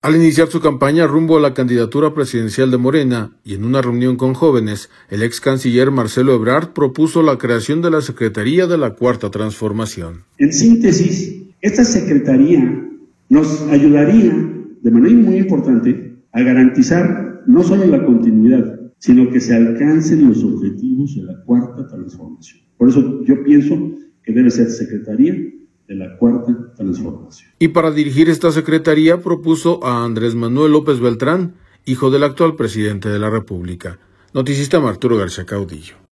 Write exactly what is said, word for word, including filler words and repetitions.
Al iniciar su campaña rumbo a la candidatura presidencial de Morena y en una reunión con jóvenes, el ex canciller Marcelo Ebrard propuso la creación de la Secretaría de la Cuarta Transformación. En síntesis, esta secretaría nos ayudaría de manera muy importante a garantizar no solo la continuidad, sino que se alcancen los objetivos de la Cuarta Transformación. Por eso yo pienso que debe ser Secretaría de la Cuarta Transformación. Y para dirigir esta secretaría propuso a Andrés Manuel López Beltrán, hijo del actual presidente de la República. Noticista Arturo García Caudillo.